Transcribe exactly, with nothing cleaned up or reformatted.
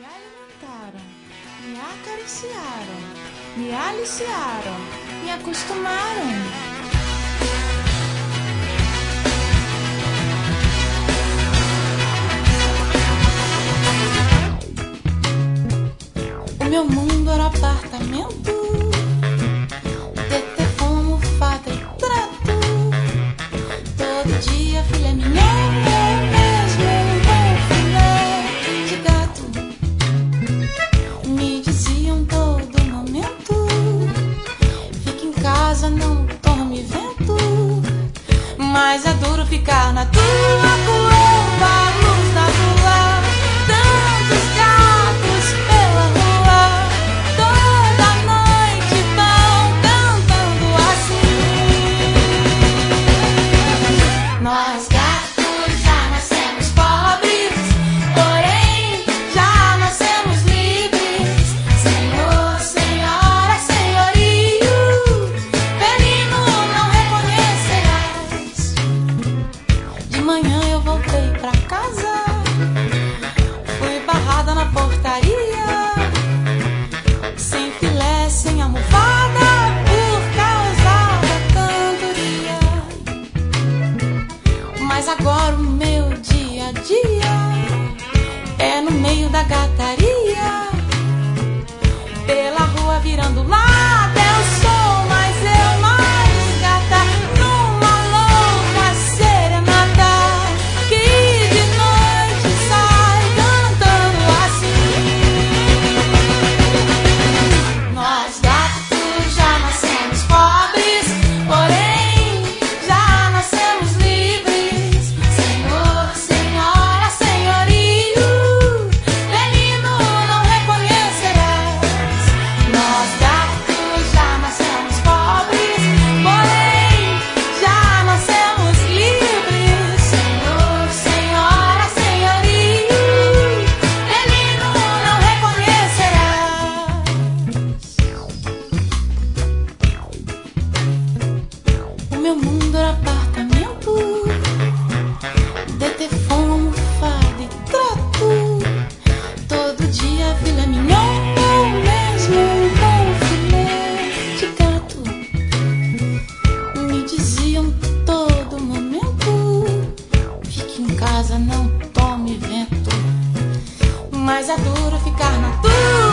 Me alimentaram, me acariciaram, me aliciaram, me acostumaram. O meu mundo era apartamento, T T como fata e trato. Todo dia filha minha, eu mesmo um bom filé de gato. Me diziam todo momento, fique em casa, não tome vento. Mas é duro ficar na tua curva, a luz da rua. Tantos gatos pela rua, toda noite vão cantando assim. Nós gatos já nascemos pobres, porém já nascemos livres. Senhor, senhora, senhorio, felino não reconhecerás. De manhã eu voltei pra casa, fui barrada na portaria, sem filé, sem almofada, por causa da cantoria. Mas agora o meu dia a dia é no meio da gataria, pela rua virando lata. Eu sou mais eu, mais gata, numa louca serenata, que de noite sai cantando assim. Nós gatos já nascemos pobres, porém já nascemos livres. Senhor, senhora, senhorio, felino não reconhecerás. Nós gatos já nascemos pobres, porém já nascemos livres. Senhor, senhora, senhorio, felino não reconhecerás. O meu mundo era apartamento, D T fome, almofada e trato. Todo dia filé mignon, eu mesmo um bom filé de gato. Me diziam todo momento, fique em casa, não tome vento. Mas é duro ficar na tua